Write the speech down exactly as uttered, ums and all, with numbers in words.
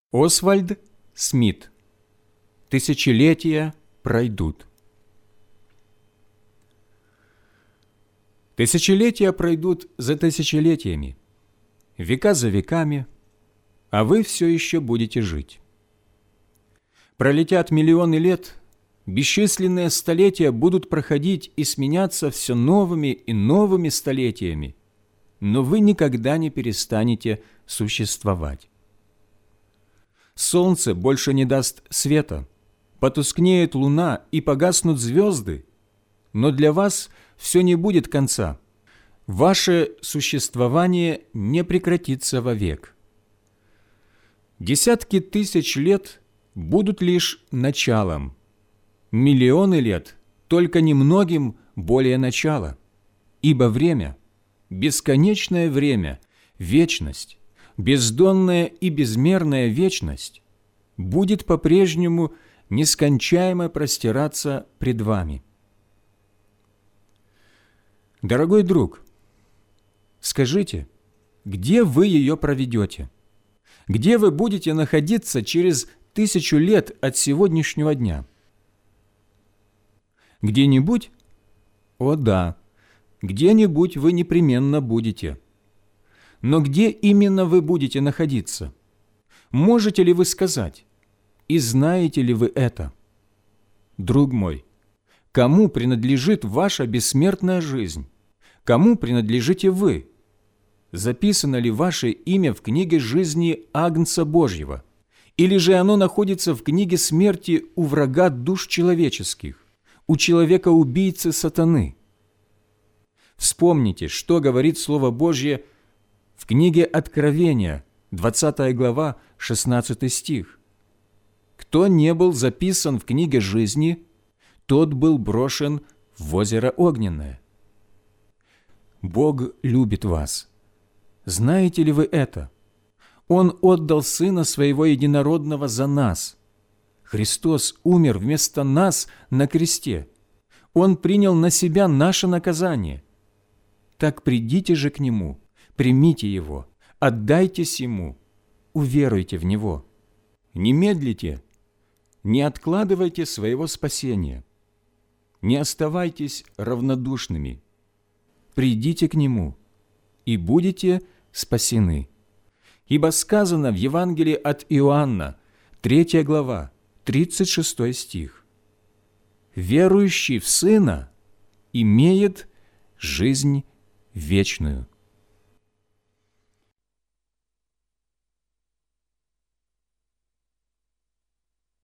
Освальд Смит. Тысячелетия пройдут. Тысячелетия пройдут за тысячелетиями, века за веками, а вы все еще будете жить. Пролетят миллионы лет, бесчисленные столетия будут проходить и сменяться все новыми и новыми столетиями, но вы никогда не перестанете существовать. Солнце больше не даст света, потускнеет луна и погаснут звезды, но для вас все не будет конца. Ваше существование не прекратится вовек. Десятки тысяч лет будут лишь началом, миллионы лет только немногим более начала, ибо время, бесконечное время, вечность, бездонная и безмерная вечность будет по-прежнему нескончаемо простираться пред вами. Дорогой друг, скажите, где вы ее проведете? Где вы будете находиться через тысячу лет от сегодняшнего дня? Где-нибудь? О да, где-нибудь вы непременно будете. Но где именно вы будете находиться? Можете ли вы сказать? И знаете ли вы это? Друг мой, кому принадлежит ваша бессмертная жизнь? Кому принадлежите вы? Записано ли ваше имя в книге жизни Агнца Божьего? Или же оно находится в книге смерти у врага душ человеческих, у человека-убийцы сатаны? Вспомните, что говорит Слово Божье в книге Откровения, двадцатая глава, шестнадцатый стих. «Кто не был записан в книге жизни, тот был брошен в озеро огненное». Бог любит вас. Знаете ли вы это? Он отдал Сына Своего Единородного за нас. Христос умер вместо нас на кресте. Он принял на себя наше наказание. Так придите же к Нему, примите Его, отдайтесь Ему, уверуйте в Него. Не медлите, не откладывайте своего спасения, не оставайтесь равнодушными. Придите к Нему, и будете спасены. Ибо сказано в Евангелии от Иоанна, третья глава, тридцать шестой стих. «Верующий в Сына имеет жизнь вечную».